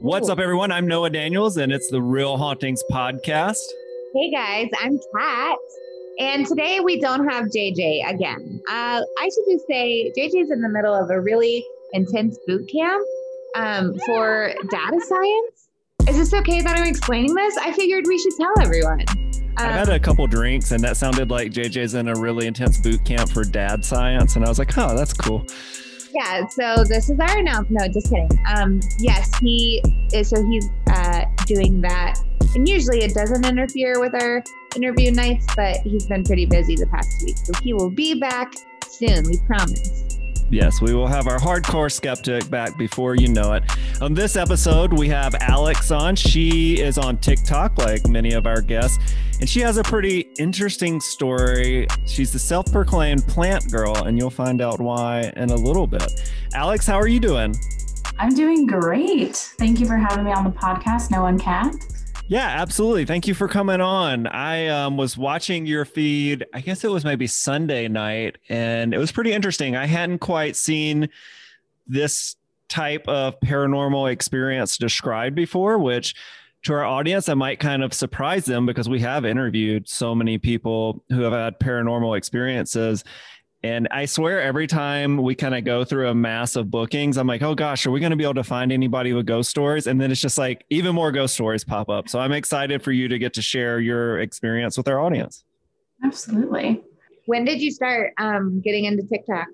What's up, everyone? I'm Noah Daniels, and it's the Real Hauntings podcast. Hey guys, I'm Kat, and today we don't have JJ again. I should just say JJ's in the middle of a really intense boot camp for data science. Is this okay that I'm explaining this? I figured we should tell everyone. I had a couple drinks, and that sounded like JJ's in a really intense boot camp for dad science, and I was like, oh, that's cool. Yeah, so this is our announcement. No, just kidding. Yes, he is. So he's doing that. And usually it doesn't interfere with our interview nights, but he's been pretty busy the past week. So he will be back soon, we promise. Yes, we will have our hardcore skeptic back before you know it. On this episode, we have Alex on. She is on TikTok, like many of our guests, and she has a pretty interesting story. She's the self-proclaimed plant girl, and you'll find out why in a little bit. Alex, how are you doing? I'm doing great. Thank you for having me on the podcast, Noah and Kat. Yeah, absolutely. Thank you for coming on. I was watching your feed, I guess it was maybe Sunday night, and it was pretty interesting. I hadn't quite seen this type of paranormal experience described before, which to our audience, I might kind of surprise them because we have interviewed so many people who have had paranormal experiences. And I swear every time we kind of go through a mass of bookings, I'm like, oh gosh, are we going to be able to find anybody with ghost stories? And then it's just like even more ghost stories pop up. So I'm excited for you to get to share your experience with our audience. Absolutely. When did you start getting into TikTok?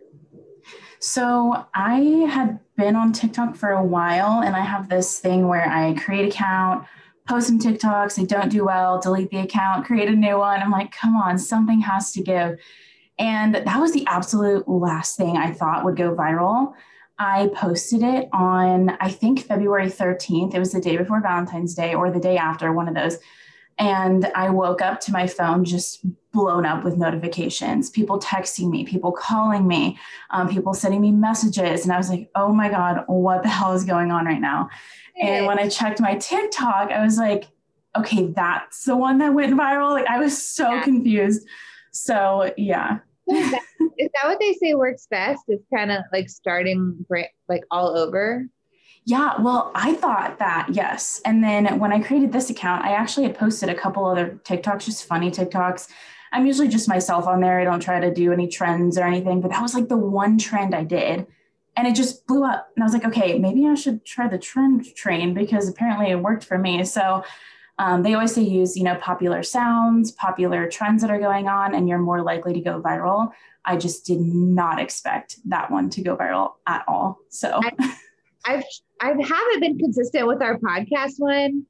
So I had been on TikTok for a while, and I have this thing where I create an account, post some TikToks, they don't do well, delete the account, create a new one. I'm like, come on, something has to give. And that was the absolute last thing I thought would go viral. I posted it on, I think, February 13th. It was the day before Valentine's Day or the day after, one of those. And I woke up to my phone just blown up with notifications, people texting me, people calling me, people sending me messages. And I was like, oh my God, what the hell is going on right now? And when I checked my TikTok, I was like, okay, that's the one that went viral. Like I was so confused. So yeah. Is that what they say works best? It's kind of like starting like all over? Yeah, well, I thought that, yes. And then when I created this account, I actually had posted a couple other TikToks, just funny TikToks. I'm usually just myself on there. I don't try to do any trends or anything, but that was like the one trend I did. And it just blew up. And I was like, okay, maybe I should try the trend train because apparently it worked for me. So they always say use, popular sounds, popular trends that are going on, and you're more likely to go viral. I just did not expect that one to go viral at all. So I haven't been consistent with our podcast one.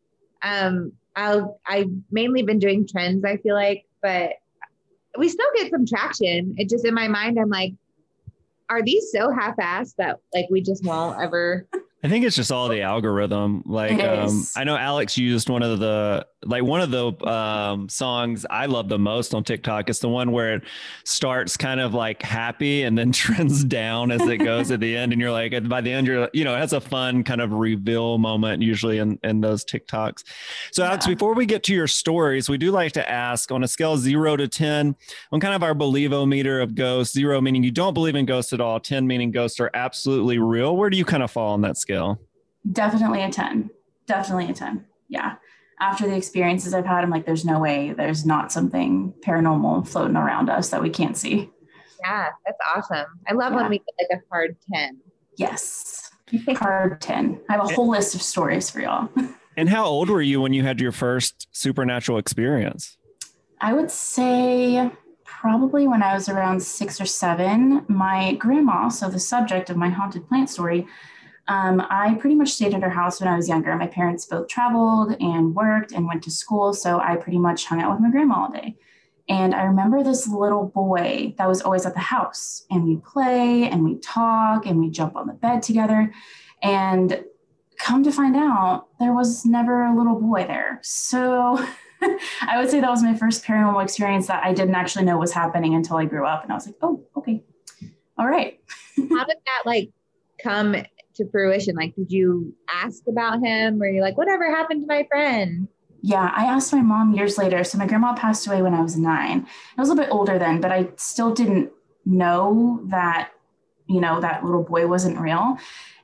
I've mainly been doing trends, I feel like, but we still get some traction. It just in my mind, I'm like, are these so half-assed that like we just won't ever? I think it's just all the algorithm. Like, I know Alex used one of the songs I love the most on TikTok. It's the one where it starts kind of like happy and then trends down as it goes at the end. And you're like, by the end, it has a fun kind of reveal moment usually in those TikToks. So Alex, before we get to your stories, we do like to ask on a scale of 0 to 10 on kind of our believometer of ghosts, 0 meaning you don't believe in ghosts at all, 10 meaning ghosts are absolutely real. Where do you kind of fall on that scale? Definitely a 10. Definitely a 10. Yeah. After the experiences I've had, I'm like, there's no way there's not something paranormal floating around us that we can't see. Yeah, that's awesome. I love when we get like a hard 10. Yes. Hard 10. I have a whole list of stories for y'all. And how old were you when you had your first supernatural experience? I would say probably when I was around 6 or 7. My grandma, so the subject of my haunted plant story, I pretty much stayed at her house when I was younger. My parents both traveled and worked and went to school, so I pretty much hung out with my grandma all day. And I remember this little boy that was always at the house, and we'd play and we'd talk and we'd jump on the bed together. And come to find out, there was never a little boy there. So I would say that was my first paranormal experience that I didn't actually know was happening until I grew up. And I was like, oh, okay. All right. How did that come to fruition? Like, did you ask about him? Or you like, whatever happened to my friend? Yeah, I asked my mom years later. So my grandma passed away when I was 9. I was a little bit older then, but I still didn't know that, that little boy wasn't real.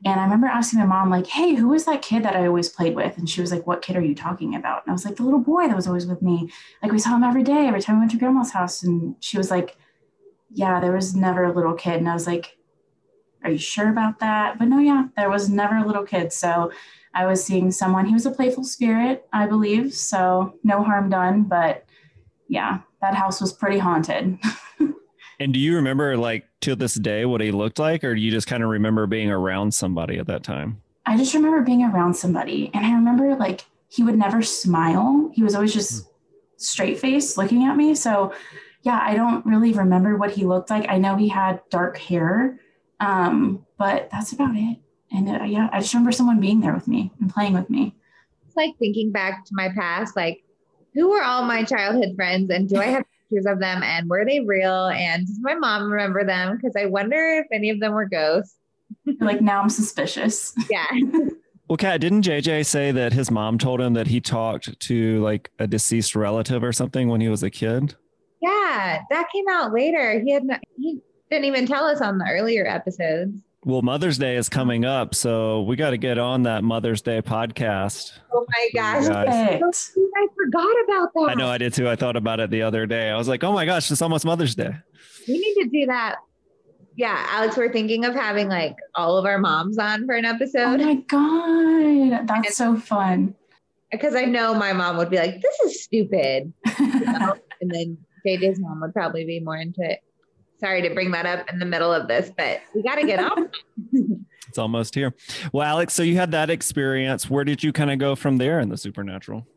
And I remember asking my mom, like, hey, who was that kid that I always played with? And she was like, what kid are you talking about? And I was like, the little boy that was always with me. Like, we saw him every day, every time we went to grandma's house. And she was like, yeah, there was never a little kid. And I was like, are you sure about that? But no, yeah, there was never a little kid. So I was seeing someone, he was a playful spirit, I believe. So no harm done. But yeah, that house was pretty haunted. And do you remember, like, to this day what he looked like, or do you just kind of remember being around somebody at that time? I just remember being around somebody, and I remember, like, he would never smile. He was always just straight faced looking at me. So yeah, I don't really remember what he looked like. I know he had dark hair, but that's about it. And yeah, I just remember someone being there with me and playing with me. It's like thinking back to my past, like, who were all my childhood friends, and do I have pictures of them, and were they real, and does my mom remember them? Because I wonder if any of them were ghosts. Like, now I'm suspicious. Yeah. Well, Kat, didn't JJ say that his mom told him that he talked to, like, a deceased relative or something when he was a kid? Yeah, that came out later. He didn't even tell us on the earlier episodes. Well, Mother's Day is coming up, so we got to get on that Mother's Day podcast. Oh my gosh. I forgot about that. I know, I did too. I thought about it the other day. I was like, oh my gosh, it's almost Mother's Day. We need to do that. Yeah, Alex, we're thinking of having, like, all of our moms on for an episode. Oh my God, that's so fun. Because I know my mom would be like, this is stupid. And then JJ's mom would probably be more into it. Sorry to bring that up in the middle of this, but we got to get on. It's almost here. Well, Alex, so you had that experience. Where did you kind of go from there in the supernatural?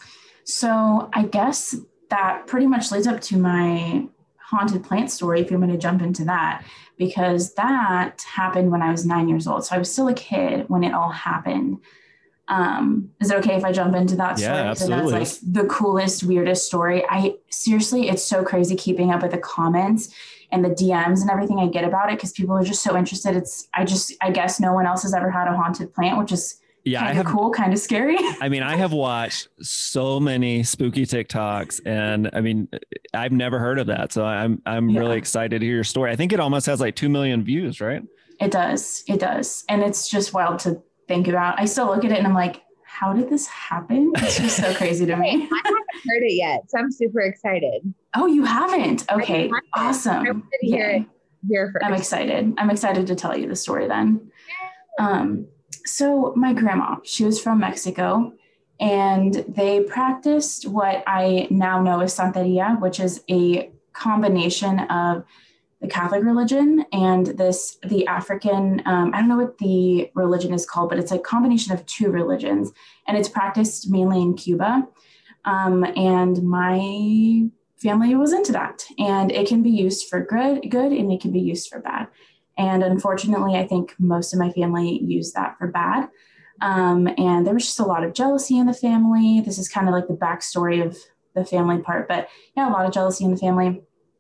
So I guess that pretty much leads up to my haunted plant story, if you're going to jump into that, because that happened when I was 9 years old. So I was still a kid when it all happened. Is it okay if I jump into that story? Yeah, absolutely. That's like the coolest, weirdest story. Seriously, it's so crazy keeping up with the comments and the DMs and everything I get about it, because people are just so interested. I guess no one else has ever had a haunted plant, which is kind of cool, kind of scary. I mean, I have watched so many spooky TikToks, and I mean, I've never heard of that. So I'm really excited to hear your story. I think it almost has like 2 million views, right? It does. And it's just wild to think about. I still look at it and I'm like, how did this happen? It's just so crazy to me. I haven't heard it yet, so I'm super excited. Oh, you haven't? Okay, awesome. I wanted to hear it here first. I'm excited to tell you the story then. So my grandma, she was from Mexico, and they practiced what I now know as Santeria, which is a combination of the Catholic religion and the African, I don't know what the religion is called, but it's a combination of two religions, and it's practiced mainly in Cuba. And my family was into that, and it can be used for good, and it can be used for bad. And unfortunately, I think most of my family used that for bad. And there was just a lot of jealousy in the family. This is kind of like the backstory of the family part, but yeah, a lot of jealousy in the family.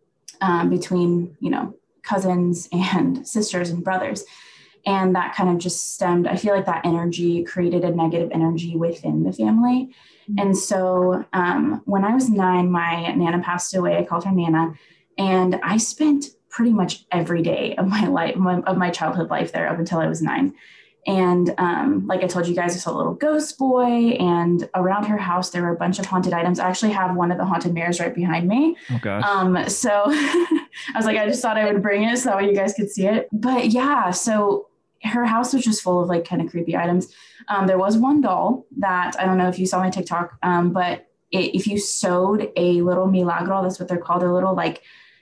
Between, cousins and sisters and brothers. And that kind of just stemmed, I feel like that energy created a negative energy within the family. Mm-hmm. And so when I was 9, my Nana passed away. I called her Nana. And I spent pretty much every day of my life, of my childhood life there up until I was 9. And like I told you guys, I saw a little ghost boy, and around her house, there were a bunch of haunted items. I actually have one of the haunted mirrors right behind me. Oh, gosh. So I was like, I just thought I would bring it so that way you guys could see it. But yeah, so her house was just full of like kind of creepy items. There was one doll that, I don't know if you saw my TikTok, but if you sewed a little milagro, that's what they're called, they're little like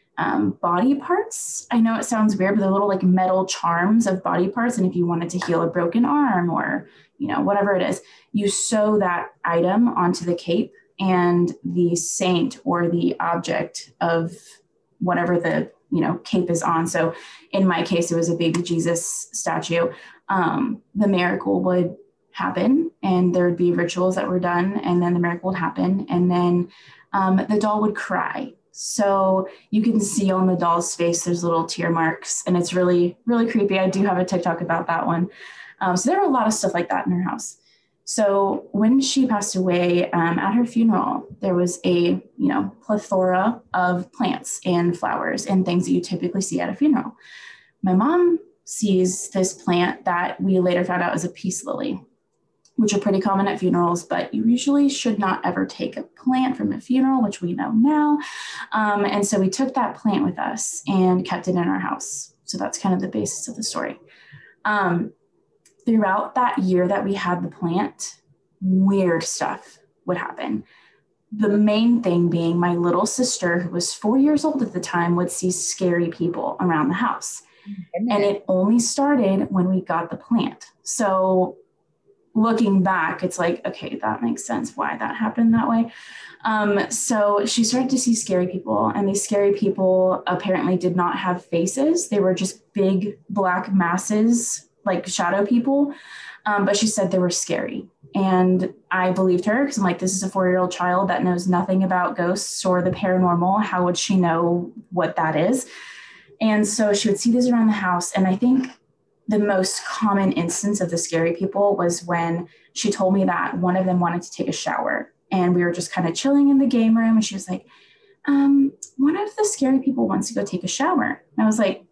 body parts. I know it sounds weird, but they're little like metal charms of body parts. And if you wanted to heal a broken arm or, whatever it is, you sew that item onto the cape, and the saint or the object of whatever the, cape is on. So in my case, it was a baby Jesus statue. The miracle would happen, and there would be rituals that were done, and then the miracle would happen. And then the doll would cry. So you can see on the doll's face, there's little tear marks, and it's really, really creepy. I do have a TikTok about that one. So there were a lot of stuff like that in her house. So when she passed away, at her funeral, there was a, plethora of plants and flowers and things that you typically see at a funeral. My mom sees this plant that we later found out is a peace lily, which are pretty common at funerals, but you usually should not ever take a plant from a funeral, which we know now. And so we took that plant with us and kept it in our house. So that's kind of the basis of the story. Throughout that year that we had the plant, weird stuff would happen. The main thing being my little sister, who was 4 years old at the time, would see scary people around the house. And it only started when we got the plant. So looking back, it's like, okay, that makes sense why that happened that way. So she started to see scary people, and these scary people apparently did not have faces. They were just big black masses, like shadow people. But she said they were scary. And I believed her because I'm like, this is a 4-year-old child that knows nothing about ghosts or the paranormal. How would she know what that is? And so she would see these around the house. And I think the most common instance of the scary people was when she told me that one of them wanted to take a shower. And we were just kind of chilling in the game room. And she was like, one of the scary people wants to go take a shower. And I was like,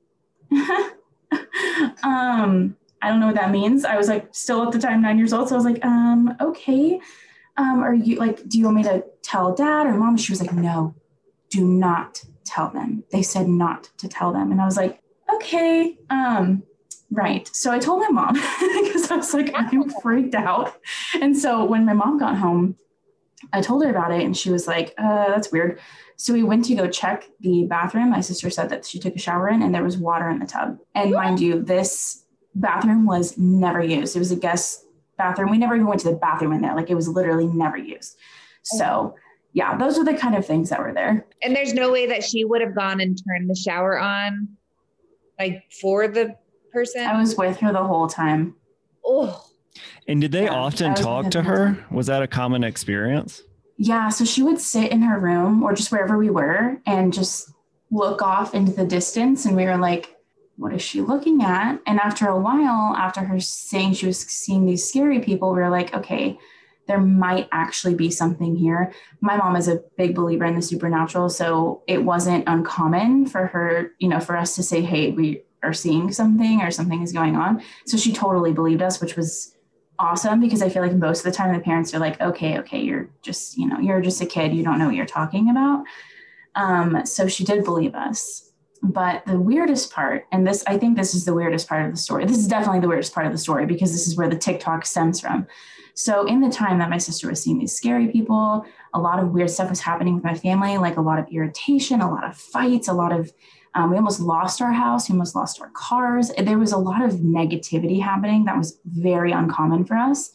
I don't know what that means. I was like, still at the time, 9 years old. So I was like, okay. Are you like, do you want me to tell dad or mom? And she was like, no, do not tell them. They said not to tell them. And I was like, okay. Right. So I told my mom because I was like, I'm freaked out. And so when my mom got home, I told her about it and she was like, that's weird. So we went to go check the bathroom. My sister said that she took a shower in and there was water in the tub. And mind you, this bathroom was never used. It was a guest bathroom. We never even went to the bathroom in there. Like it was literally never used. So yeah, those are the kind of things that were there. And there's no way that she would have gone and turned the shower on like for the person? I was with her the whole time. Oh. And did they often talk to her? Was that a common experience? Yeah. So she would sit in her room or just wherever we were and just look off into the distance. And we were like, what is she looking at? And after a while, after her saying she was seeing these scary people, we were like, okay, there might actually be something here. My mom is a big believer in the supernatural. So it wasn't uncommon for her, for us to say, hey, we are seeing something or something is going on. So she totally believed us, which was awesome because I feel like most of the time the parents are like, okay, you're just, you're just a kid. You don't know what you're talking about. So she did believe us. But the weirdest part, and I think this is the weirdest part of the story. This is definitely the weirdest part of the story because this is where the TikTok stems from. So in the time that my sister was seeing these scary people, a lot of weird stuff was happening with my family, like a lot of irritation, a lot of fights, a lot of, we almost lost our house. We almost lost our cars. There was a lot of negativity happening that was very uncommon for us.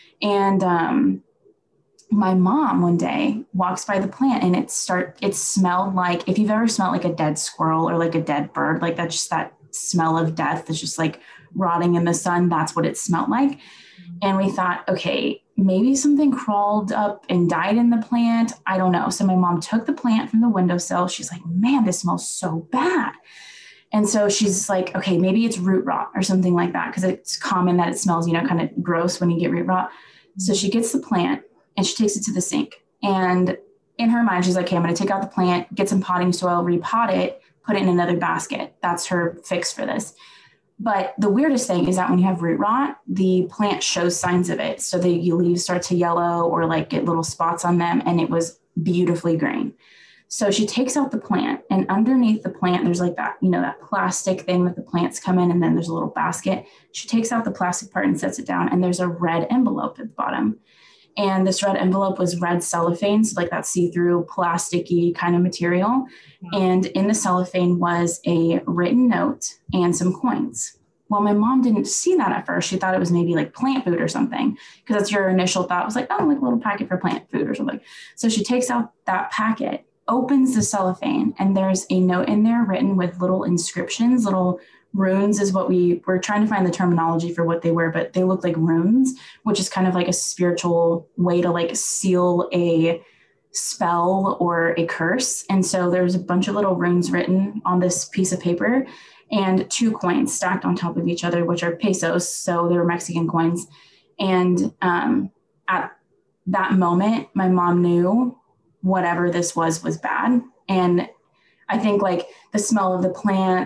And, my mom one day walks by the plant and it smelled like, if you've ever smelled like a dead squirrel or like a dead bird, like that's just that smell of death is just like rotting in the sun. That's what it smelled like. And we thought, okay, maybe something crawled up and died in the plant. I don't know. So my mom took the plant from the windowsill. She's like, man, this smells so bad. And so she's like, okay, maybe it's root rot or something like that. Cause it's common that it smells, kind of gross when you get root rot. So she gets the plant and she takes it to the sink. And in her mind, she's like, okay, I'm going to take out the plant, get some potting soil, repot it, put it in another basket. That's her fix for this. But the weirdest thing is that when you have root rot, the plant shows signs of it. So the leaves start to yellow or like get little spots on them. And it was beautifully green. So she takes out the plant and underneath the plant, there's like that, that plastic thing that the plants come in. And then there's a little basket. She takes out the plastic part and sets it down. And there's a red envelope at the bottom. And this red envelope was red cellophane, so like that see-through plasticky kind of material. And in the cellophane was a written note and some coins. Well, my mom didn't see that at first. She thought it was maybe like plant food or something, because that's your initial thought was like, oh, like a little packet for plant food or something. So she takes out that packet, opens the cellophane, and there's a note in there written with little inscriptions, little runes is what we were trying to find the terminology for what they were, but they look like runes, which is kind of like a spiritual way to like seal a spell or a curse. And so there's a bunch of little runes written on this piece of paper and 2 coins stacked on top of each other, which are pesos. So they were Mexican coins. And at that moment, my mom knew whatever this was bad. And I think like the smell of the plant,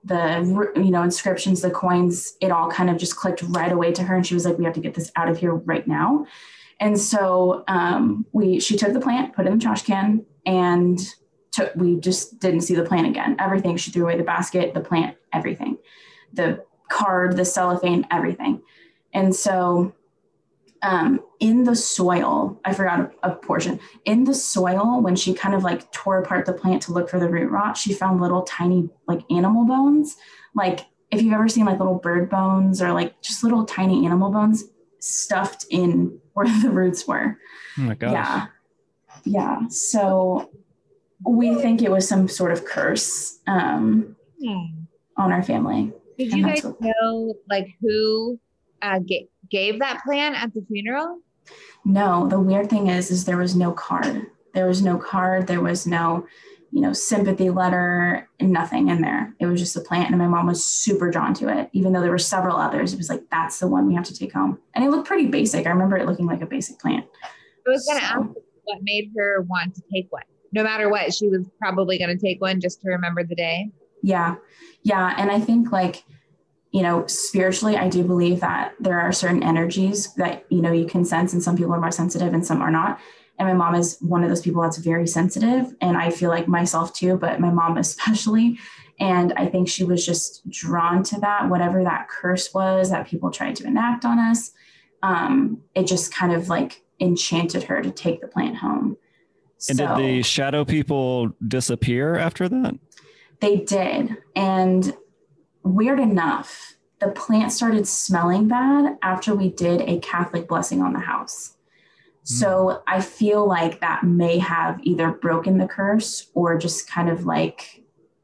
inscriptions, the coins, it all kind of just clicked right away to her. And she was like, we have to get this out of here right now. And so she took the plant, put it in the trash can, and we just didn't see the plant again. Everything. She threw away the basket, the plant, everything, the card, the cellophane, everything. And so in the soil, I forgot a portion. In the soil, when she kind of like tore apart the plant to look for the root rot, she found little tiny like animal bones. Like if you've ever seen like little bird bones or like just little tiny animal bones stuffed in where the roots were. Oh my gosh. Yeah. Yeah. So we think it was some sort of curse on our family. Did you guys know like who gave that plan at the funeral? No, the weird thing is there was no card. There was no card. There was no, sympathy letter, nothing in there. It was just a plant. And my mom was super drawn to it, even though there were several others. It was like, that's the one we have to take home. And it looked pretty basic. I remember it looking like a basic plant. I was going to ask what made her want to take one. No matter what, she was probably going to take one just to remember the day. Yeah. Yeah. And I think like, spiritually, I do believe that there are certain energies that, you can sense, and some people are more sensitive and some are not. And my mom is one of those people that's very sensitive. And I feel like myself too, but my mom especially. And I think she was just drawn to that, whatever that curse was that people tried to enact on us. It just kind of like enchanted her to take the plant home. And did the shadow people disappear after that? They did. And weird enough, the plant started smelling bad after we did a Catholic blessing on the house. So I feel like that may have either broken the curse or just kind of like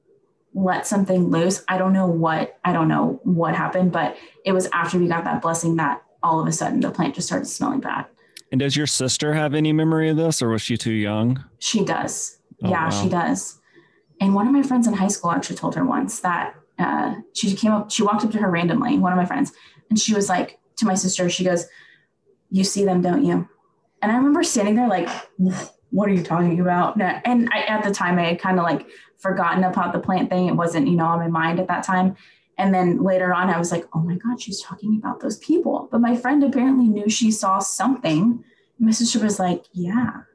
let something loose. I don't know what happened, but it was after we got that blessing that all of a sudden the plant just started smelling bad. And does your sister have any memory of this, or was she too young? She does. Oh, yeah, wow. She does. And one of my friends in high school actually told her once that she walked up to her randomly, one of my friends, and she was like to my sister, she goes, "You see them, don't you?" And I remember standing there like, what are you talking about? And at the time I had kind of like forgotten about the plant thing. It wasn't, on my mind at that time. And then later on I was like, oh my God, she's talking about those people. But my friend apparently knew she saw something. My sister was like, yeah.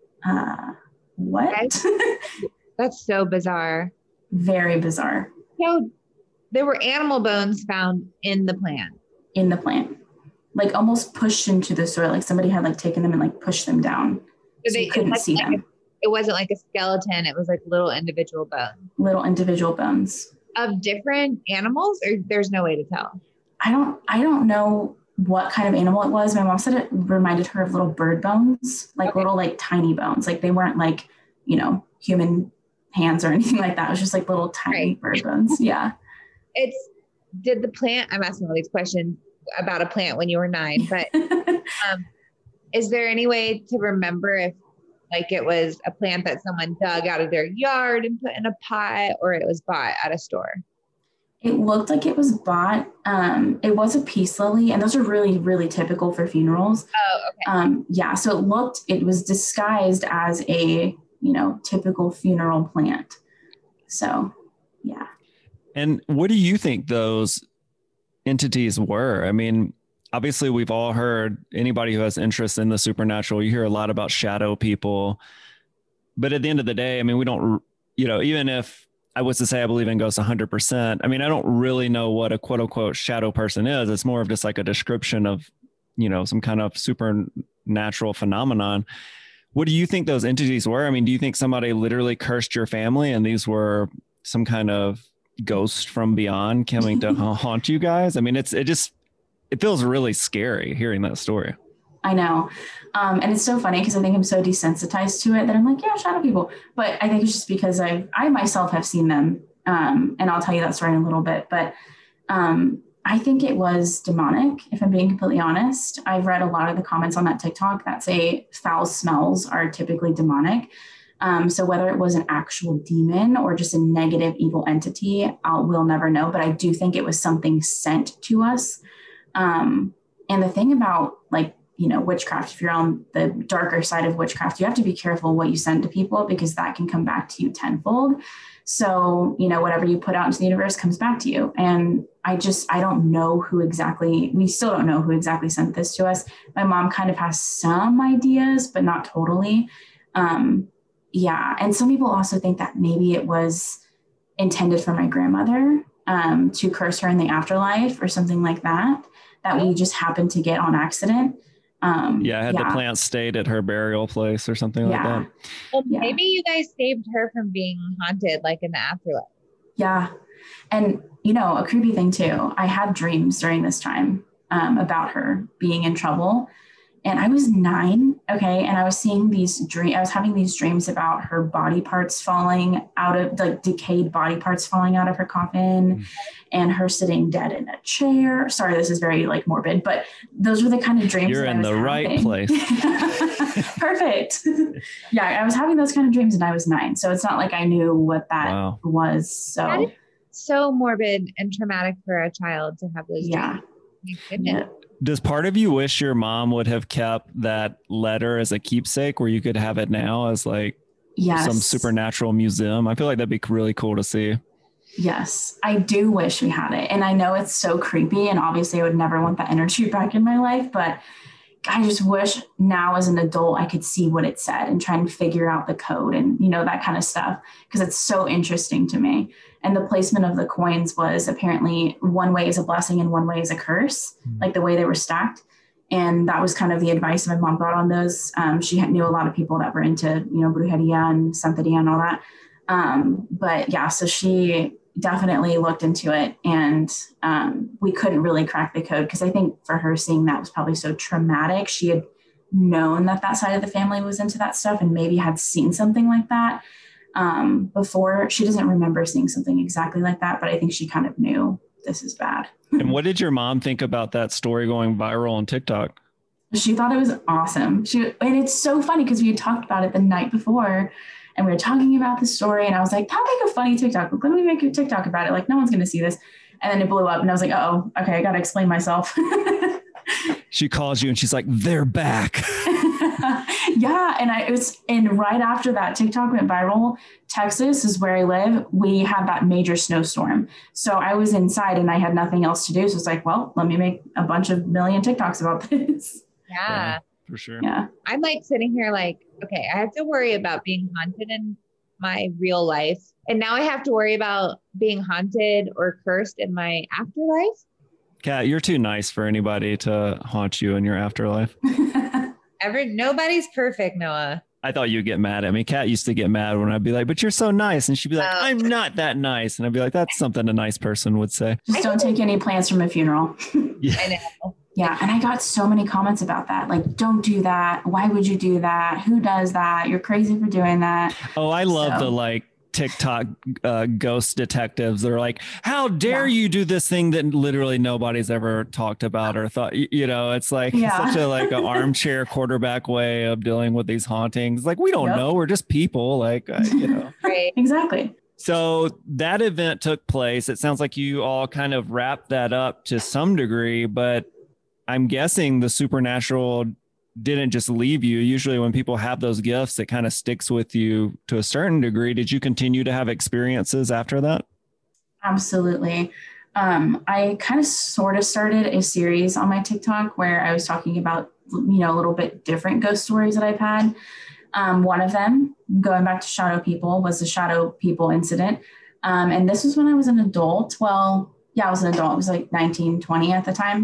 What? That's so bizarre. Very bizarre. So there were animal bones found in the plant. In the plant. Like almost pushed into the soil. Like somebody had like taken them and like pushed them down. So you couldn't see them. It wasn't like a skeleton. It was like little individual bones. Little individual bones. Of different animals, or there's no way to tell? I don't know what kind of animal it was. My mom said it reminded her of little bird bones, like little like tiny bones. Like they weren't like, human hands or anything like that. It was just like little tiny bird bones. Yeah. Did the plant, I'm asking all these questions about a plant when you were 9, but is there any way to remember if like it was a plant that someone dug out of their yard and put in a pot, or it was bought at a store? It looked like it was bought. It was a peace lily, and those are really, really typical for funerals. Oh, okay. Yeah. So it was disguised as a, typical funeral plant. So, yeah. And what do you think those entities were? I mean, obviously we've all heard, anybody who has interest in the supernatural, you hear a lot about shadow people, but at the end of the day, I mean, we don't, even if I was to say I believe in ghosts 100%, I mean, I don't really know what a quote unquote shadow person is. It's more of just like a description of, some kind of supernatural phenomenon. What do you think those entities were? I mean, do you think somebody literally cursed your family and these were some kind of ghost from beyond coming to haunt you guys? I mean, it feels really scary hearing that story. I know. And it's so funny because I think I'm so desensitized to it that I'm like, yeah, shadow people. But I think it's just because I myself have seen them. And I'll tell you that story in a little bit. But I think it was demonic, if I'm being completely honest. I've read a lot of the comments on that TikTok that say foul smells are typically demonic. So whether it was an actual demon or just a negative evil entity, we'll never know. But I do think it was something sent to us. And the thing about like, witchcraft, if you're on the darker side of witchcraft, you have to be careful what you send to people because that can come back to you tenfold. So, whatever you put out into the universe comes back to you. And I don't know we still don't know who exactly sent this to us. My mom kind of has some ideas, but not totally. Yeah. And some people also think that maybe it was intended for my grandmother, to curse her in the afterlife or something like that we just happened to get on accident. I had the plant stayed at her burial place or something like that. Well, maybe you guys saved her from being haunted, like in the afterlife. Yeah. And, a creepy thing too, I had dreams during this time about her being in trouble. And I was 9. Okay. And I was seeing I was having these dreams about her body parts falling out of decayed body parts falling out of her coffin and her sitting dead in a chair. Sorry, this is very morbid, but those were the kind of dreams. You're in the right place. Perfect. Yeah. I was having those kind of dreams and I was 9. So it's not like I knew what that was. So that is so morbid and traumatic for a child to have those dreams. Yeah. Does part of you wish your mom would have kept that letter as a keepsake where you could have it now as some supernatural museum? I feel like that'd be really cool to see. Yes, I do wish we had it. And I know it's so creepy and obviously I would never want that energy back in my life, but I just wish now as an adult, I could see what it said and try and figure out the code and, that kind of stuff, because it's so interesting to me. And the placement of the coins was apparently one way is a blessing and one way is a curse, like the way they were stacked. And that was kind of the advice my mom got on those. She knew a lot of people that were into, brujeria and santeria and all that. But yeah, so she definitely looked into it and we couldn't really crack the code because I think for her seeing that was probably so traumatic. She had known that side of the family was into that stuff and maybe had seen something like that before. She doesn't remember seeing something exactly like that, but I think she kind of knew this is bad. And what did your mom think about that story going viral on TikTok? She thought it was awesome. And it's so funny because we had talked about it the night before and we were talking about the story and I was like, that'll make a funny TikTok. Let me make a TikTok about it. No one's going to see this. And then it blew up and I was like, oh, okay, I got to explain myself. She calls you and she's like, they're back. Yeah. And right after that TikTok went viral, Texas is where I live. We had that major snowstorm. So I was inside and I had nothing else to do. So it's like, well, let me make a bunch of million TikToks about this. Yeah. For sure. Yeah. I'm sitting here okay, I have to worry about being haunted in my real life. And now I have to worry about being haunted or cursed in my afterlife. Kat, you're too nice for anybody to haunt you in your afterlife. Nobody's perfect, Noah. I thought you'd get mad at me. Kat used to get mad when I'd be like, but you're so nice. And she'd be like, I'm not that nice. And I'd be like, that's something a nice person would say. Just don't take any plants from a funeral. Yeah. I know. Yeah. And I got so many comments about that. Don't do that. Why would you do that? Who does that? You're crazy for doing that. Oh, I love the TikTok ghost detectives. They're like, how dare you do this thing that literally nobody's ever talked about or thought, it's like such a an armchair quarterback way of dealing with these hauntings. We don't know. We're just people. Right. Exactly. So that event took place. It sounds like you all kind of wrapped that up to some degree, but I'm guessing the supernatural didn't just leave you. Usually when people have those gifts, it kind of sticks with you to a certain degree. Did you continue to have experiences after that? Absolutely. I kind of sort of started a series on my TikTok where I was talking about, a little bit different ghost stories that I've had. One of them, going back to shadow people, was the shadow people incident. And this was when I was an adult. Well, yeah, I was an adult. I was 19, 20 at the time.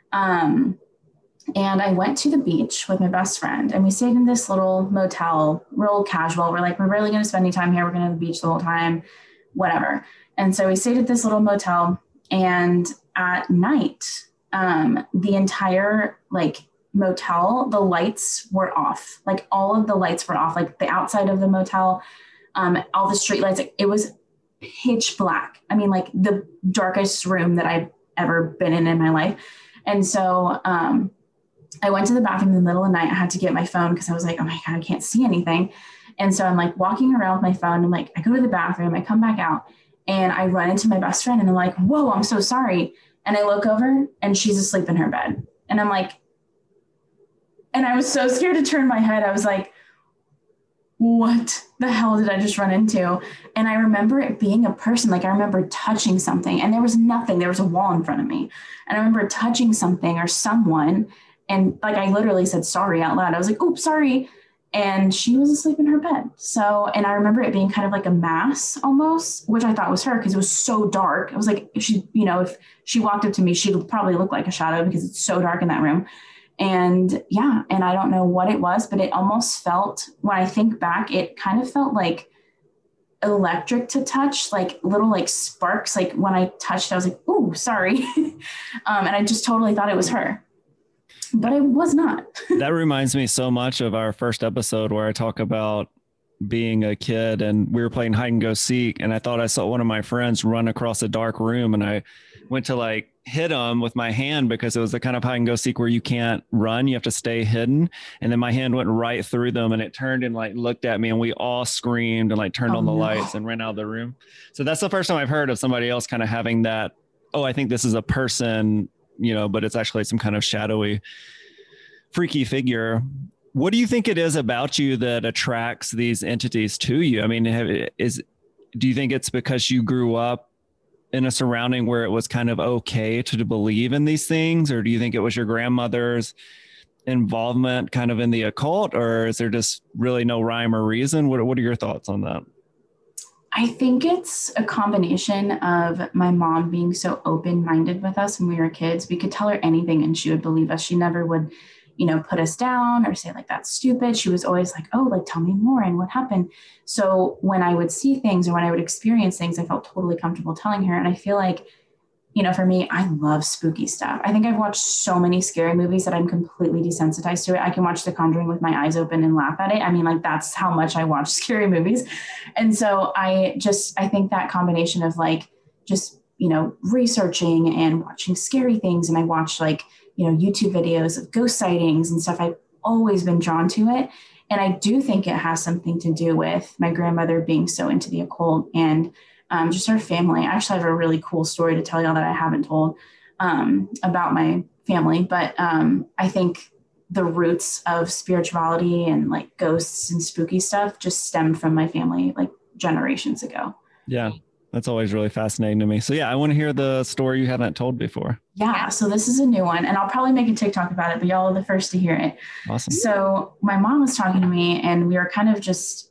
And I went to the beach with my best friend and we stayed in this little motel, real casual. We're we're really going to spend any time here. We're going to the beach the whole time, whatever. And so we stayed at this little motel and at night, the entire motel, the lights were off. All of the lights were off, the outside of the motel, all the street lights, it was pitch black. I mean, the darkest room that I've ever been in my life. And so, I went to the bathroom in the middle of the night. I had to get my phone because I was like, oh my God, I can't see anything. And so I'm walking around with my phone and I go to the bathroom, I come back out and I run into my best friend and I'm like, whoa, I'm so sorry. And I look over and she's asleep in her bed. And I'm like, And I was so scared to turn my head. I was like, what the hell did I just run into? And I remember it being a person. Like I remember touching something and there was nothing. There was a wall in front of me. And I remember touching something or someone. And like, I literally said, sorry out loud. I was like, oops, sorry. And she was asleep in her bed. So, and I remember it being kind of like a mass almost, which I thought was her because it was so dark. It was like, if she walked up to me, she would probably look like a shadow because it's so dark in that room. And yeah, and I don't know what it was, but it almost felt, when I think back, it kind of felt like electric to touch, like little like sparks. Like when I touched, I was like, ooh, sorry. And I just totally thought it was her, but it was not. That reminds me so much of our first episode where I talk about being a kid and we were playing hide and go seek. And I thought I saw one of my friends run across a dark room and I went to like hit him with my hand because it was the kind of hide and go seek where you can't run. You have to stay hidden. And then my hand went right through them and it turned and like looked at me and we all screamed and like turned on the lights and ran out of the room. So that's the first time I've heard of somebody else kind of having that. Oh, I think this is a person, but it's actually some kind of shadowy, freaky figure. What do you think it is about you that attracts these entities to you? I mean, do you think it's because you grew up in a surrounding where it was kind of okay to believe in these things? Or do you think it was your grandmother's involvement kind of in the occult? Or is there just really no rhyme or reason? What are your thoughts on that? I think it's a combination of my mom being so open-minded with us when we were kids. We could tell her anything and she would believe us. She never would put us down or say like, that's stupid. She was always like, oh, like, tell me more and what happened. So when I would see things or when I would experience things, I felt totally comfortable telling her. And I feel like, for me, I love spooky stuff. I think I've watched so many scary movies that I'm completely desensitized to it. I can watch The Conjuring with my eyes open and laugh at it. I mean, like, that's how much I watch scary movies. And so I think that combination of like, just, researching and watching scary things. And I watch like, YouTube videos of ghost sightings and stuff. I've always been drawn to it. And I do think it has something to do with my grandmother being so into the occult and just our family. I actually have a really cool story to tell y'all that I haven't told about my family. But I think the roots of spirituality and like ghosts and spooky stuff just stemmed from my family like generations ago. Yeah. That's always really fascinating to me. So yeah, I want to hear the story you haven't told before. Yeah. So this is a new one and I'll probably make a TikTok about it, but y'all are the first to hear it. Awesome. So my mom was talking to me and we were kind of just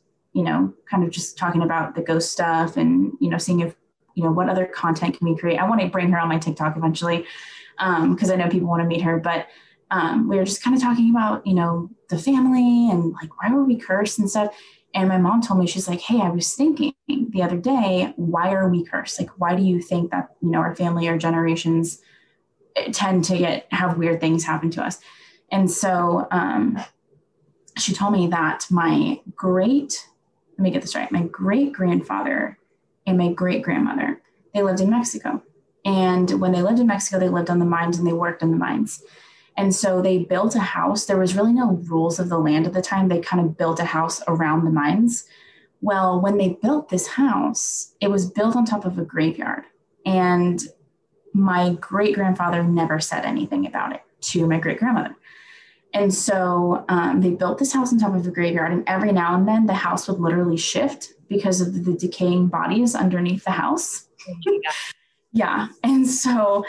talking about the ghost stuff and, seeing if, what other content can we create. I want to bring her on my TikTok eventually because I know people want to meet her, but we were just kind of talking about, the family and like, why were we cursed and stuff. And my mom told me, she's like, hey, I was thinking the other day, why are we cursed? Like, why do you think that, our family or generations tend to have weird things happen to us? And so she told me that my great grandfather and my great grandmother, they lived in Mexico. And when they lived in Mexico, they lived on the mines and they worked in the mines. And so they built a house. There was really no rules of the land at the time. They kind of built a house around the mines. Well, when they built this house, it was built on top of a graveyard. And my great grandfather never said anything about it to my great grandmother. And so they built this house on top of a graveyard. And every now and then the house would literally shift because of the decaying bodies underneath the house. Yeah. And so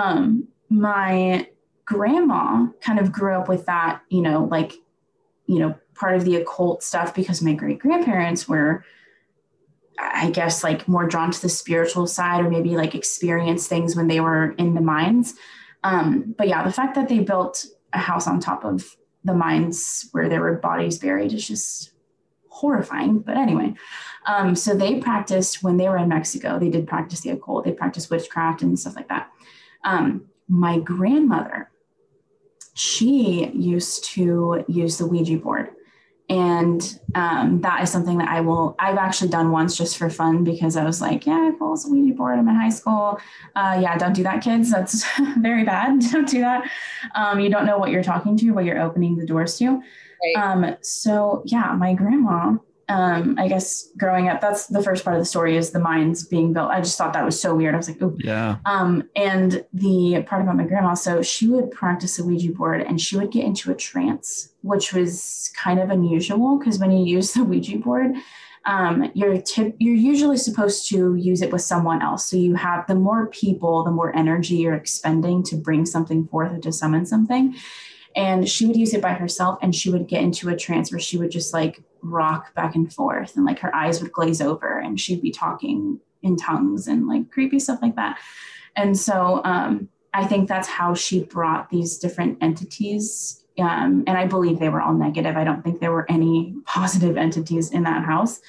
my grandma kind of grew up with that, part of the occult stuff because my great grandparents were, I guess, like more drawn to the spiritual side or maybe like experience things when they were in the mines. But yeah, the fact that they built a house on top of the mines where there were bodies buried is just horrifying. But anyway, so they practiced when they were in Mexico, they did practice the occult. They practiced witchcraft and stuff like that. My grandmother, she used to use the Ouija board. And that is something that I've actually done once just for fun because I was like, yeah, cool, it's a Ouija board. I'm in high school. Yeah, don't do that, kids. That's very bad. Don't do that. You don't know what you're talking to, what you're opening the doors to. Right. So yeah, my grandma I guess growing up, that's the first part of the story is the mines being built. I just thought that was so weird. I was like, oh, Yeah. And the part about my grandma, so she would practice the Ouija board and she would get into a trance, which was kind of unusual because when you use the Ouija board, you're usually supposed to use it with someone else. So you have the more people, the more energy you're expending to bring something forth or to summon something. And she would use it by herself and she would get into a trance where she would just like rock back and forth and like her eyes would glaze over and she'd be talking in tongues and like creepy stuff like that. And so I think that's how she brought these different entities. And I believe they were all negative. I don't think there were any positive entities in that house.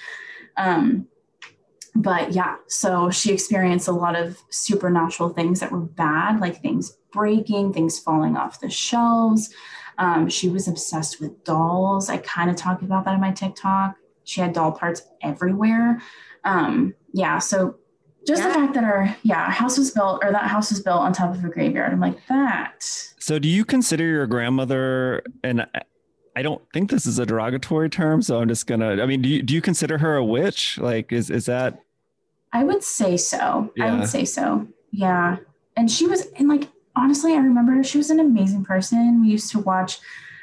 But yeah, so she experienced a lot of supernatural things that were bad, like things breaking, things falling off the shelves. She was obsessed with dolls. I kind of talked about that in my TikTok. She had doll parts everywhere. So just the fact that our house was built, or that house was built on top of a graveyard. I'm like, that. So do you consider your grandmother, and I don't think this is a derogatory term, so I'm just gonna, I mean, do you consider her a witch? Like, is that? I would say so. Yeah. I would say so. Yeah. And she was, and like, honestly, I remember her. She was an amazing person. We used to watch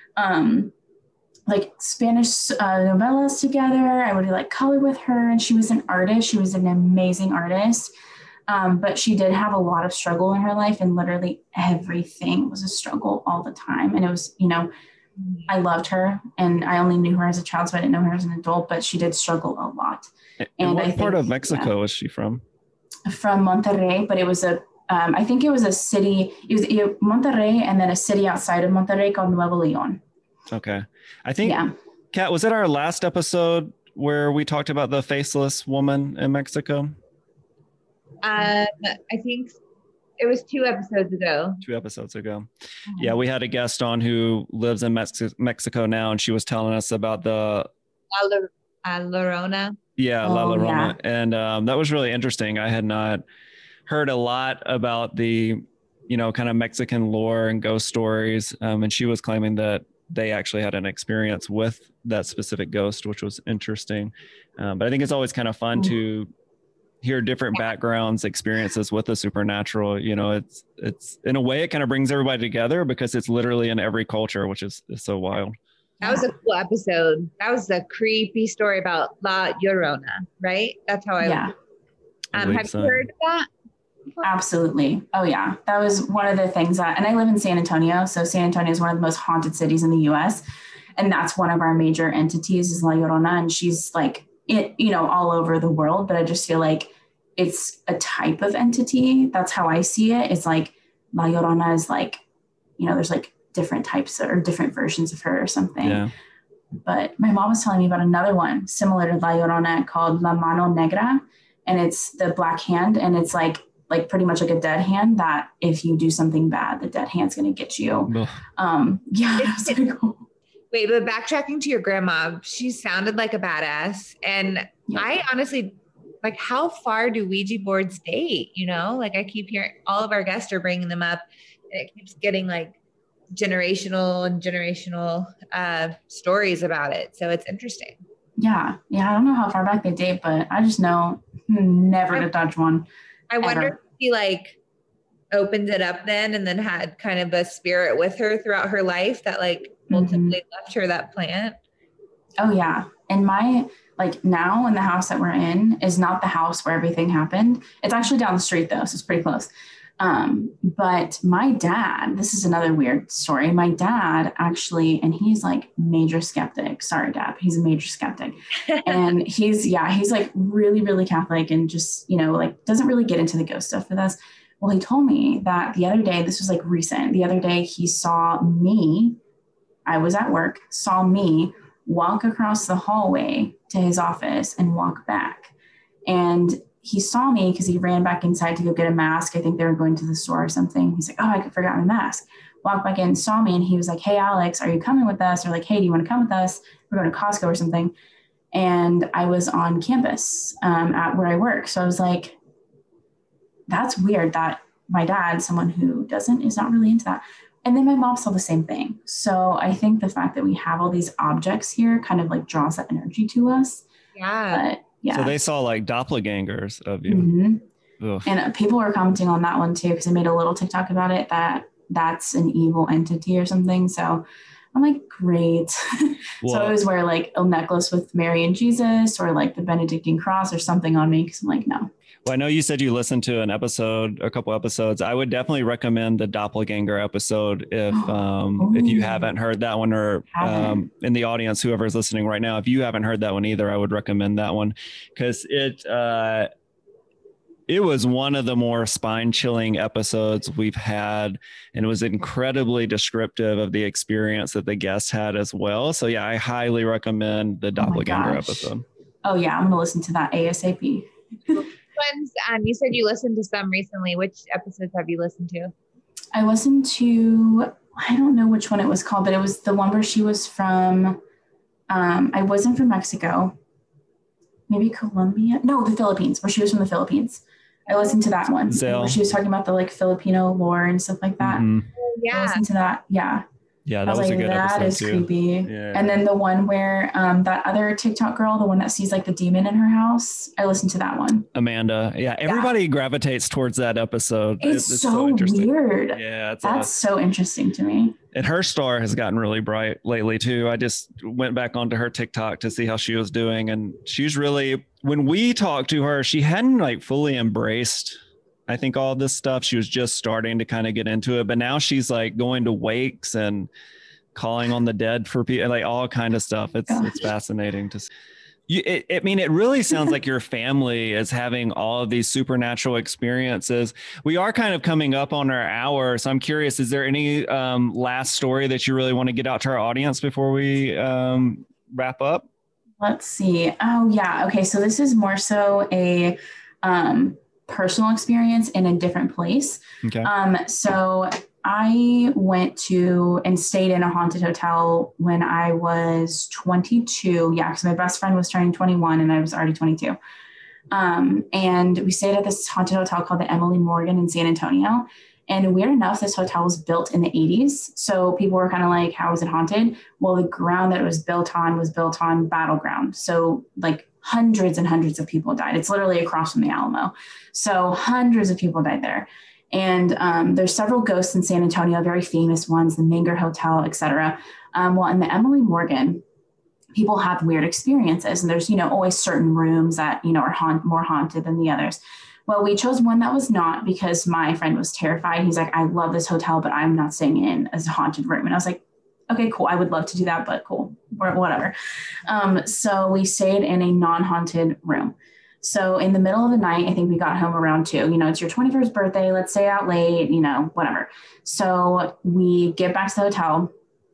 like Spanish novellas together. I would like color with her, and she was an artist. She was an amazing artist. But she did have a lot of struggle in her life, and literally everything was a struggle all the time. And it was, I loved her, and I only knew her as a child, so I didn't know her as an adult, but she did struggle a lot. And what part of Mexico is she from? From Monterrey, but it was I think it was a city, it was Monterrey, and then a city outside of Monterrey called Nuevo Leon. Okay. I think, Kat, was it our last episode where we talked about the faceless woman in Mexico? I think it was 2 episodes ago. 2 episodes ago. Yeah, we had a guest on who lives in Mexico now, and she was telling us about the La Llorona. Yeah, La Llorona. Yeah. And that was really interesting. I had not heard a lot about the, kind of Mexican lore and ghost stories. And she was claiming that they actually had an experience with that specific ghost, which was interesting. But I think it's always kind of fun to hear different backgrounds, experiences with the supernatural. It's in a way, it kind of brings everybody together because it's literally in every culture, which is so wild. That was a cool episode. That was a creepy story about La Llorona, right? That's how I have you heard of that? Absolutely. Oh yeah. That was one of the things and I live in San Antonio. So San Antonio is one of the most haunted cities in the US. And that's one of our major entities is La Llorona. And she's like, all over the world. But I just feel like it's a type of entity. That's how I see it. It's like La Llorona is like, there's like different types or different versions of her or something. Yeah. But my mom was telling me about another one similar to La Llorona called La Mano Negra. And it's the black hand. And it's like pretty much like a dead hand that if you do something bad, the dead hand's going to get you. Wait, but backtracking to your grandma, she sounded like a badass. And I honestly, like, how far do Ouija boards date? Like I keep hearing all of our guests are bringing them up and it keeps getting like generational stories about it. So it's interesting. Yeah. I don't know how far back they date, but I just know never to touch one. I wonder if he like opened it up then and then had kind of a spirit with her throughout her life that like ultimately left her that plant. Oh yeah. And my now in the house that we're in is not the house where everything happened. It's actually down the street though. So it's pretty close. But my dad, this is another weird story. My dad actually, and he's like major skeptic. Sorry, Dad. He's a major skeptic. And he's like really, really Catholic and just, doesn't really get into the ghost stuff with us. Well, he told me that the other day, this was like recent. The other day he saw me, I was at work, saw me walk across the hallway to his office and walk back. And he saw me because he ran back inside to go get a mask. I think they were going to the store or something. He's like, oh, I forgot my mask. Walked back in, saw me, and he was like, hey, Alex, are you coming with us? Or like, hey, do you want to come with us? We're going to Costco or something. And I was on campus at where I work. So I was like, that's weird that my dad, someone who is not really into that, And then my mom saw the same thing. So I think the fact that we have all these objects here kind of like draws that energy to us. Yeah. But yeah. So they saw like doppelgangers of you. Mm-hmm. And people were commenting on that one too, because I made a little TikTok about it, that's an evil entity or something. So I'm like, great. Well, so I always wear like a necklace with Mary and Jesus or like the Benedictine cross or something on me, because I'm like, no. Well, I know you said you listened to a couple episodes. I would definitely recommend the doppelganger episode if you haven't heard that one, or in the audience, whoever's listening right now, if you haven't heard that one either, I would recommend that one, because it was one of the more spine-chilling episodes we've had, and it was incredibly descriptive of the experience that the guest had as well. So yeah, I highly recommend the doppelganger episode. Oh yeah, I'm gonna listen to that ASAP. Ones, you said you listened to some recently. Which episodes have you listened to? I listened to, I don't know which one it was called, but it was the one where she was from, I wasn't from Mexico, maybe Colombia. No, the Philippines, where she was from the Philippines. I listened to that one where she was talking about the like Filipino lore and stuff like that. Mm-hmm. Yeah. I listened to that. Yeah. Yeah, that was like, a good episode. That is too. creepy. Yeah. And then the one where that other TikTok girl, the one that sees like the demon in her house, I listened to that one. Amanda. Yeah, everybody gravitates towards that episode. It's so weird. Yeah, that's so interesting to me. And her star has gotten really bright lately too. I just went back onto her TikTok to see how she was doing, and she's really, when we talked to her, she hadn't like fully embraced, I think, all this stuff. She was just starting to kind of get into it, but now she's like going to wakes and calling on the dead for people, like all kind of stuff. It's fascinating to see. I mean, it really sounds like your family is having all of these supernatural experiences. We are kind of coming up on our hour, so I'm curious, is there any last story that you really want to get out to our audience before we wrap up? Let's see. Oh yeah. Okay. So this is more so a personal experience in a different place. Okay. So I went to and stayed in a haunted hotel when I was 22. Yeah, because my best friend was turning 21 and I was already 22. And we stayed at this haunted hotel called the Emily Morgan in San Antonio. And weird enough, this hotel was built in the 80s. So people were kind of like, how is it haunted? Well, the ground that it was built on battleground. So like hundreds and hundreds of people died. It's literally across from the Alamo. So hundreds of people died there. And there's several ghosts in San Antonio, very famous ones, the Menger Hotel, et cetera. Well, in the Emily Morgan, people have weird experiences. And there's, always certain rooms that, are more haunted than the others. Well, we chose one that was not, because my friend was terrified. He's like, I love this hotel, but I'm not staying in as a haunted room. And I was like, okay, cool. I would love to do that, but cool, or whatever. So we stayed in a non-haunted room. So in the middle of the night, I think we got home around 2, it's your 21st birthday. Let's stay out late, whatever. So we get back to the hotel,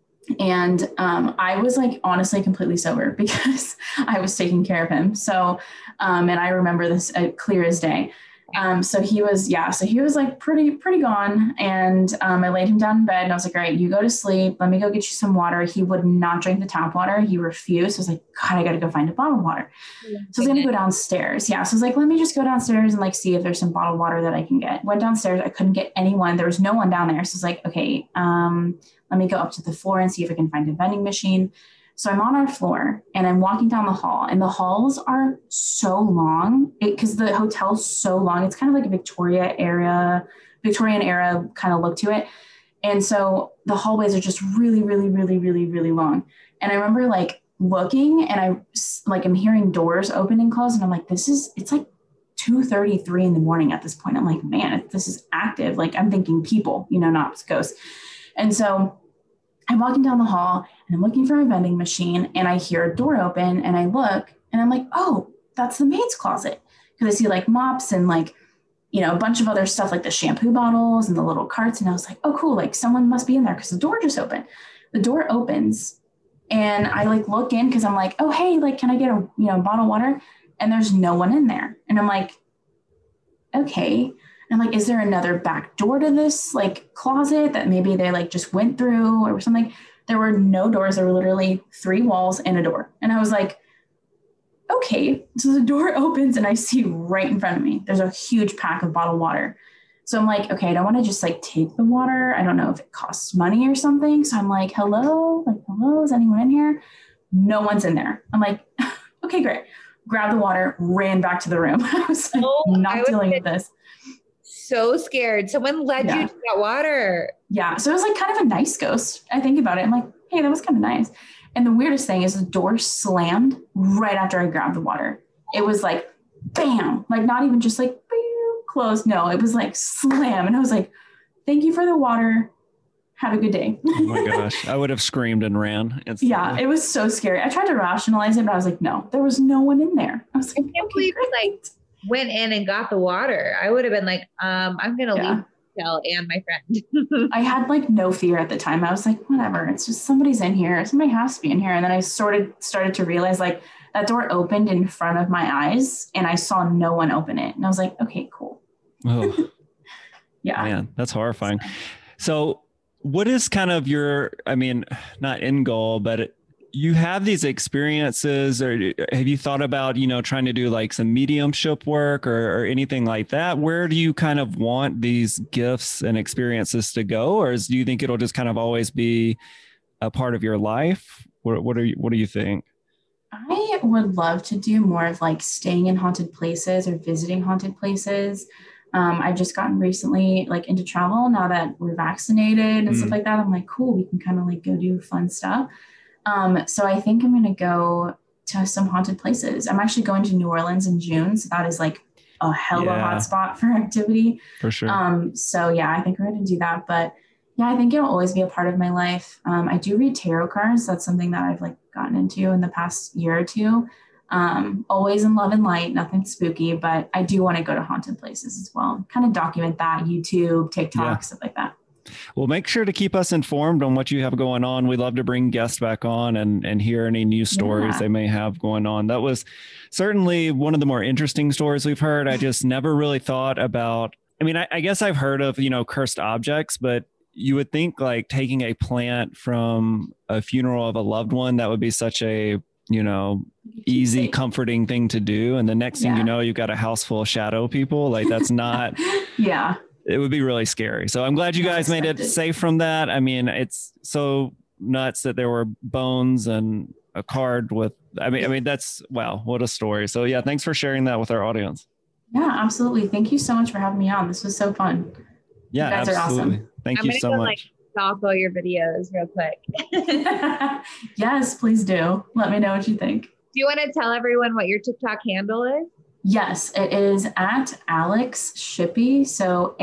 and I was like, honestly, completely sober because I was taking care of him. So, and I remember this clear as day. So he was like pretty gone. And I laid him down in bed and I was like, all right, you go to sleep. Let me go get you some water. He would not drink the tap water. He refused. So I was like, God, I got to go find a bottled water. So I was going to go downstairs. Yeah. So I was like, let me just go downstairs and like, see if there's some bottled water that I can get. Went downstairs. I couldn't get anyone. There was no one down there. So I was like, okay, let me go up to the floor and see if I can find a vending machine. So I'm on our floor and I'm walking down the hall, and the halls are so long because the hotel's so long. It's kind of like a Victorian era kind of look to it. And so the hallways are just really, really, really, really, really long. And I remember like looking, and I'm hearing doors open and close, and I'm like, it's like 2:33 in the morning at this point. I'm like, man, this is active. Like I'm thinking people, not ghosts. And so I'm walking down the hall and I'm looking for a vending machine, and I hear a door open, and I look and I'm like, oh, that's the maid's closet. Because I see like mops and like, a bunch of other stuff like the shampoo bottles and the little carts. And I was like, oh, cool. Like someone must be in there because the door just opened. The door opens and I like look in because I'm like, oh, hey, like, can I get a, bottle of water? And there's no one in there. And I'm like, okay. And I'm like, is there another back door to this like closet that maybe they like just went through or something? There were no doors. There were literally 3 walls and a door. And I was like, okay. So the door opens and I see right in front of me, there's a huge pack of bottled water. So I'm like, okay, I don't want to just like take the water. I don't know if it costs money or something. So I'm like, hello, is anyone in here? No one's in there. I'm like, okay, great. Grabbed the water, ran back to the room. I was like, not dealing with this. So scared. Someone led you to that water. Yeah. So it was like kind of a nice ghost. I think about it. I'm like, hey, that was kind of nice. And the weirdest thing is the door slammed right after I grabbed the water. It was like, bam, like not even just like closed. No, it was like slam. And I was like, thank you for the water. Have a good day. Oh my gosh. I would have screamed and ran. Yeah, it was so scary. I tried to rationalize it, but I was like, no, there was no one in there. I was like, I can't believe you like went in and got the water. I would have been like, I'm going to leave Michelle and my friend. I had like no fear at the time. I was like, whatever. It's just somebody's in here. Somebody has to be in here. And then I started to realize like that door opened in front of my eyes and I saw no one open it. And I was like, okay, cool. Oh, yeah. Man, that's horrifying. So what is kind of your, I mean, not end goal, but you have these experiences, or have you thought about, trying to do like some mediumship work or anything like that? Where do you kind of want these gifts and experiences to go? Or do you think it'll just kind of always be a part of your life? What do you think? I would love to do more of like staying in haunted places or visiting haunted places. I've just gotten recently like into travel now that we're vaccinated and stuff like that. I'm like, cool, we can kind of like go do fun stuff. So I think I'm going to go to some haunted places. I'm actually going to New Orleans in June. So that is like a hell of a hot spot for activity. For sure. So yeah, I think we're going to do that. But yeah, I think it'll always be a part of my life. I do read tarot cards. That's something that I've like gotten into in the past year or two. Always in love and light, nothing spooky, but I do want to go to haunted places as well. Kind of document that, YouTube, TikTok, stuff like that. Well, make sure to keep us informed on what you have going on. We'd love to bring guests back on and hear any news stories they may have going on. That was certainly one of the more interesting stories we've heard. I just never really thought about, I mean, I guess I've heard of, cursed objects, but you would think like taking a plant from a funeral of a loved one, that would be such a, easy, comforting thing to do. And the next thing you know, you've got a house full of shadow people. Like that's not, it would be really scary. So I'm glad you guys made it safe from that. I mean, it's so nuts that there were bones and a card with, I mean, that's, wow, what a story. So yeah, thanks for sharing that with our audience. Yeah, absolutely. Thank you so much for having me on. This was so fun. Yeah, you guys absolutely. are awesome. Thank you so much. Stalk all your videos real quick. Yes, please do. Let me know what you think. Do you want to tell everyone what your TikTok handle is? Yes, it is at Alex Shippy. So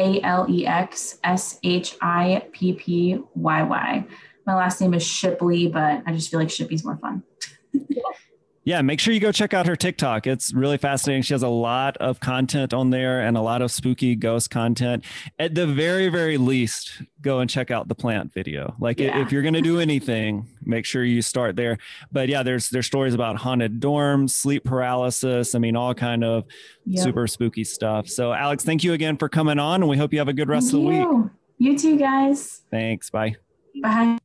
AlexShippyY. My last name is Shipley, but I just feel like Shippy's more fun. Yeah, make sure you go check out her TikTok. It's really fascinating. She has a lot of content on there and a lot of spooky ghost content. At the very, very least, go and check out the plant video. Like if you're going to do anything, make sure you start there. But yeah, there's stories about haunted dorms, sleep paralysis. I mean, all kind of super spooky stuff. So Alex, thank you again for coming on, and we hope you have a good rest of the week. You too, guys. Thanks. Bye. Bye.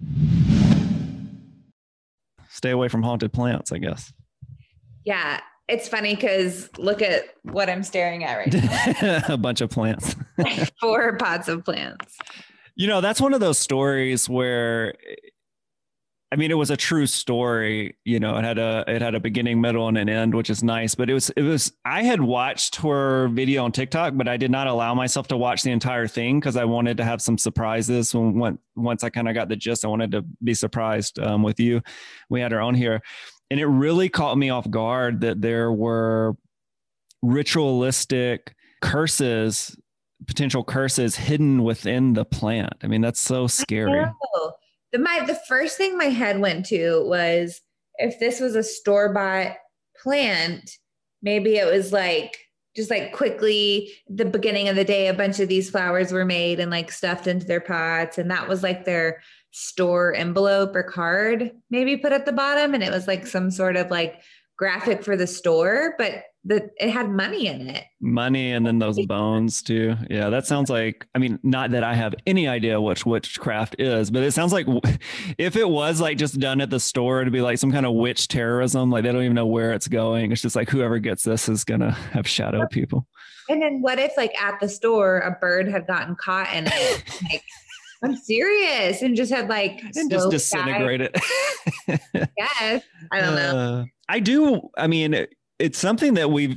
Stay away from haunted plants, I guess. Yeah. It's funny because look at what I'm staring at right now. A bunch of plants. 4 pots of plants. That's one of those stories where, I mean, it was a true story. It had a beginning, middle, and an end, which is nice. But it was. I had watched her video on TikTok, but I did not allow myself to watch the entire thing because I wanted to have some surprises. Once I kind of got the gist, I wanted to be surprised with you. We had her on here, and it really caught me off guard that there were ritualistic curses, potential curses hidden within the plant. I mean, that's so scary. The first thing my head went to was, if this was a store-bought plant, maybe it was like just like quickly the beginning of the day, a bunch of these flowers were made and like stuffed into their pots. And that was like their store envelope or card maybe put at the bottom. And it was like some sort of like graphic for the store, but it had money in it. Money, and then those bones too. Yeah, that sounds like, I mean, not that I have any idea what witchcraft is, but it sounds like if it was like just done at the store, it'd be like some kind of witch terrorism. Like they don't even know where it's going. It's just like whoever gets this is gonna have shadow people. And then what if like at the store a bird had gotten caught in it? Like, I'm serious, and just had like and just disintegrate it. Yes, I don't know. I do. I mean, it's something that we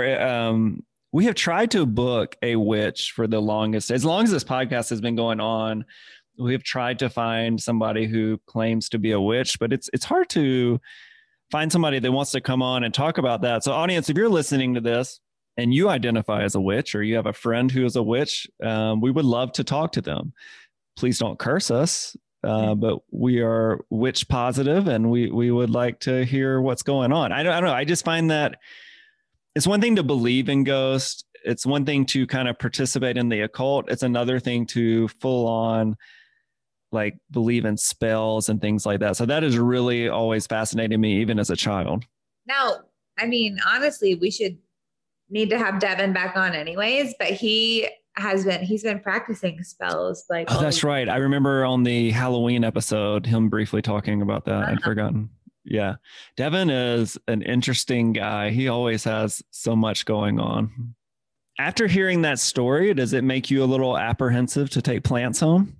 have tried to book a witch for the longest. As long as this podcast has been going on, we have tried to find somebody who claims to be a witch, but it's hard to find somebody that wants to come on and talk about that. So, audience, if you're listening to this and you identify as a witch, or you have a friend who is a witch, we would love to talk to them. Please don't curse us. But we are witch positive, and we would like to hear what's going on. I don't know. I just find that it's one thing to believe in ghosts. It's one thing to kind of participate in the occult. It's another thing to full on like believe in spells and things like that. So that has really always fascinated me, even as a child. Now, I mean, honestly, we should need to have Devin back on anyways, but he's been practicing spells. Like, oh, that's right. I remember on the Halloween episode, him briefly talking about that. I'd forgotten. Yeah. Devin is an interesting guy. He always has so much going on. After hearing that story, does it make you a little apprehensive to take plants home?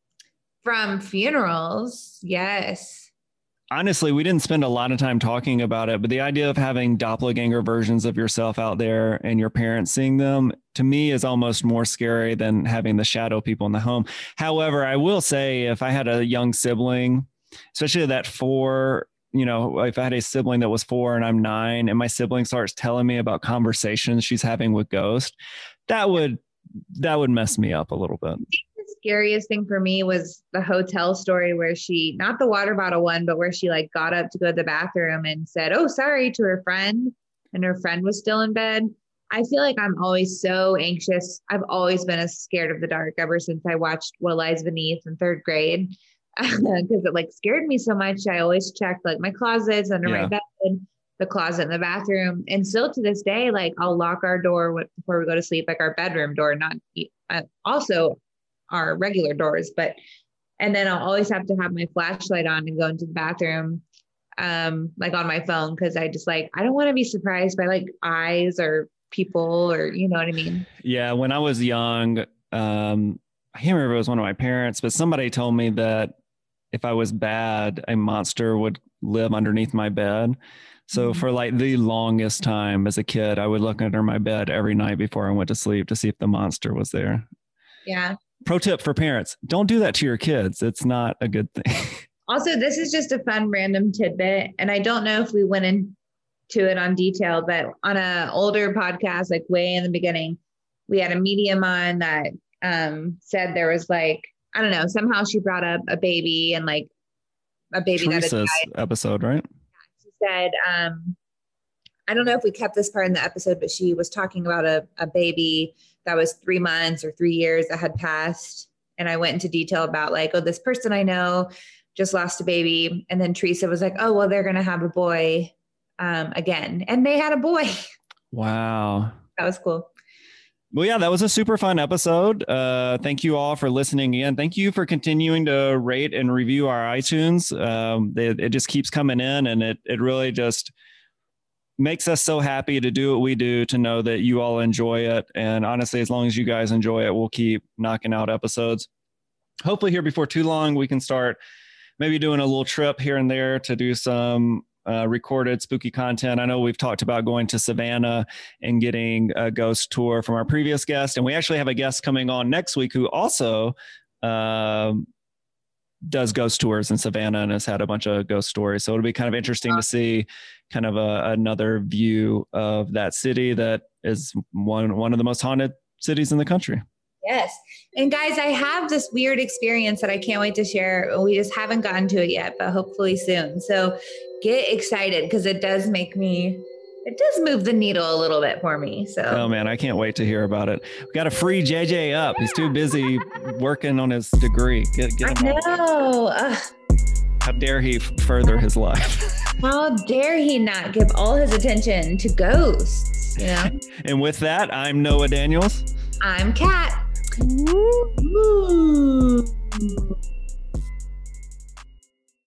From funerals, yes. Honestly, we didn't spend a lot of time talking about it, but the idea of having doppelganger versions of yourself out there and your parents seeing them, to me, is almost more scary than having the shadow people in the home. However, I will say, if I had a young sibling, especially that 4, if I had a sibling that was 4 and I'm 9, and my sibling starts telling me about conversations she's having with ghosts, that would mess me up a little bit. Scariest thing for me was the hotel story where she, not the water bottle one, but where she like got up to go to the bathroom and said, "Oh, sorry," to her friend, and her friend was still in bed. I feel like I'm always so anxious. I've always been as scared of the dark ever since I watched What Lies Beneath in 3rd grade, because it like scared me so much. I always checked like my closets under my bed, the closet in the bathroom. And still to this day, like I'll lock our door before we go to sleep, like our bedroom door, not also our regular doors, and then I'll always have to have my flashlight on and go into the bathroom, like on my phone. Cause I just I don't want to be surprised by like eyes or people, or, you know what I mean? Yeah. When I was young, I can't remember if it was one of my parents, but somebody told me that if I was bad, a monster would live underneath my bed. So for like the longest time as a kid, I would look under my bed every night before I went to sleep to see if the monster was there. Yeah. Pro tip for parents: don't do that to your kids. It's not a good thing. Also, this is just a fun random tidbit, and I don't know if we went into it on detail, but on an older podcast, like way in the beginning, we had a medium on that said there was like, I don't know, somehow she brought up a baby and like a baby Teresa's that had died. Episode, right? She said, I don't know if we kept this part in the episode, but she was talking about a baby that was 3 months or 3 years that had passed. And I went into detail about like, oh, this person I know just lost a baby. And then Teresa was like, oh, well, they're going to have a boy again. And they had a boy. Wow. That was cool. Well, yeah, that was a super fun episode. Thank you all for listening in. Thank you for continuing to rate and review our iTunes. It just keeps coming in, and it really just makes us so happy to do what we do, to know that you all enjoy it. And honestly, as long as you guys enjoy it, we'll keep knocking out episodes. Hopefully here before too long, we can start maybe doing a little trip here and there to do some recorded spooky content. I know we've talked about going to Savannah and getting a ghost tour from our previous guest. And we actually have a guest coming on next week who also does ghost tours in Savannah and has had a bunch of ghost stories. So it'll be kind of interesting to see kind of another view of that city that is one of the most haunted cities in the country. Yes. And guys, I have this weird experience that I can't wait to share. We just haven't gotten to it yet, but hopefully soon. So get excited, because it does move the needle a little bit for me. So, oh man, I can't wait to hear about it. We got to free JJ up. He's too busy working on his degree. Get him. I know. How dare he further his life? How dare he not give all his attention to ghosts, you know? And with that, I'm Noah Daniels. I'm Kat. Woo.